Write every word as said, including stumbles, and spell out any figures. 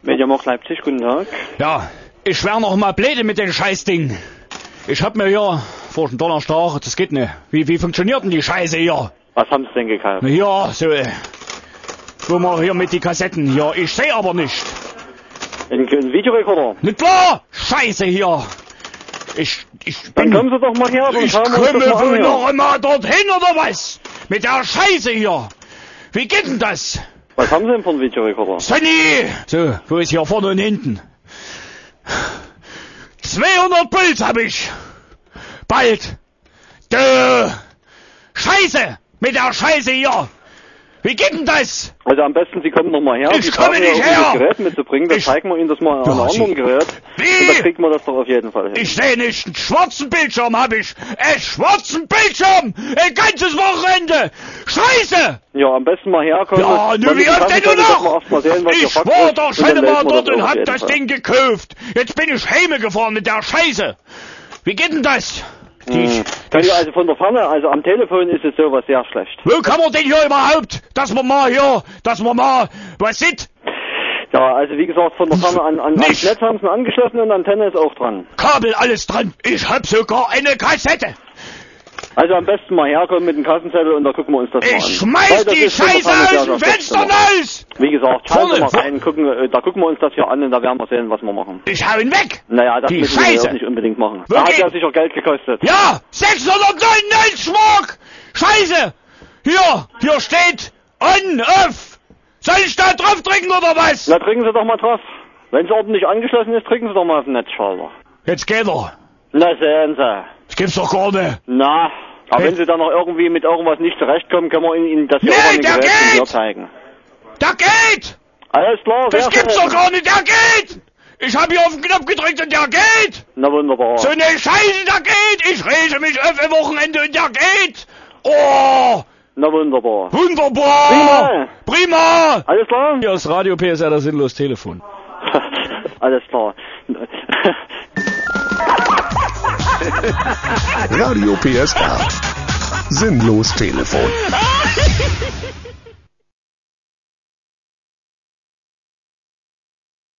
Mediamarkt Leipzig, guten Tag. Ja, ich wär noch mal blöde mit dem Scheißding. Ich hab mir hier vor dem Donnerstag, das geht nicht. Wie, wie funktioniert denn die Scheiße hier? Was haben Sie denn gekauft? Ja, so, äh, wo wir hier mit die Kassetten hier. Ich seh aber nicht. Ein, ein Videorekorder? Nicht klar? Scheiße hier. Ich, ich Dann bin... kommen Sie doch mal her, dann Ich schauen wir uns komme das mal an. wohl hier. noch immer dorthin, oder was? Mit der Scheiße hier. Wie geht denn das? Was haben Sie denn für einen Videorekorder? Sonny! So, wo ist hier vorne und hinten? zweihundert Puls hab ich. Bald. Dö. Scheiße! Mit der Scheiße hier. Wie geht denn das? Also am besten, Sie kommen noch mal her. Ich Sie komme brauchen nicht ja her. auch, um das Gerät mitzubringen. Dann Ich- zeigen wir Ihnen das mal an Ja, einem Sie- anderen Gerät. Wie? Und dann kriegt man das doch auf jeden Fall hin. Ich sehe nicht. Einen schwarzen Bildschirm hab ich. Einen schwarzen Bildschirm. Ein ganzes Wochenende. Scheiße! Ja, am besten mal herkommen. Ja, nur Man wie muss oft die denn Kasse du doch mal erst mal noch? sehen, was hier Ich Fakt war ist. doch Und schon dann mal melden wir dort das und auf hab jeden das Fall. Ding gekauft. Jetzt bin ich heime gefahren mit der Scheiße. Wie geht denn das? Die, Hm. Können wir also von der Ferne, also am Telefon ist es sowas sehr schlecht. Wo kann man denn hier überhaupt, dass man mal hier, dass man mal was sieht? Ja, also wie gesagt, von der Ferne an, an ans Nicht. Netz haben sie ihn angeschlossen und Antenne ist auch dran. Kabel, alles dran. Ich hab sogar eine Kassette. Also am besten mal herkommen mit dem Kassenzettel und da gucken wir uns das mal an. Ich schmeiß Weil das die ist von der Scheiße Ferne sehr, aus sehr dem schlecht Fenster gemacht. raus. Wie gesagt, schauen Vorne, Sie mal vor- rein, gucken, äh, da gucken wir uns das hier an und da werden wir sehen, was wir machen. Ich hau ihn weg. Naja, das Die müssen wir Scheiße. auch nicht unbedingt machen. Wo Da hat geht- ja sicher Geld gekostet. Ja, sechshundertneunundneunzig Mark. Scheiße. Hier, hier steht on, off. Soll ich da drauf drücken oder was? Na, drücken Sie doch mal drauf. Wenn es ordentlich angeschlossen ist, drücken Sie doch mal auf den Netzschalter. Jetzt geht er. Na, sehen Sie. Das gibt's doch gar nicht. Na, aber Hey. wenn Sie dann noch irgendwie mit irgendwas nicht zurechtkommen, können wir Ihnen das hier Nee, auch an den der Geräten hier geht! zeigen. Da geht. Alles klar, Das sehr gibt's schön. doch gar nicht. Der geht. Ich hab hier auf den Knopf gedrückt und der geht. Na wunderbar. So eine Scheiße, der geht. Ich rege mich auf ein Wochenende und der geht. Oh, Na wunderbar. wunderbar. Prima. Prima. Alles klar? Hier ist Radio P S R, das sinnlos Telefon. Alles klar. Radio P S R. Sinnlos Telefon.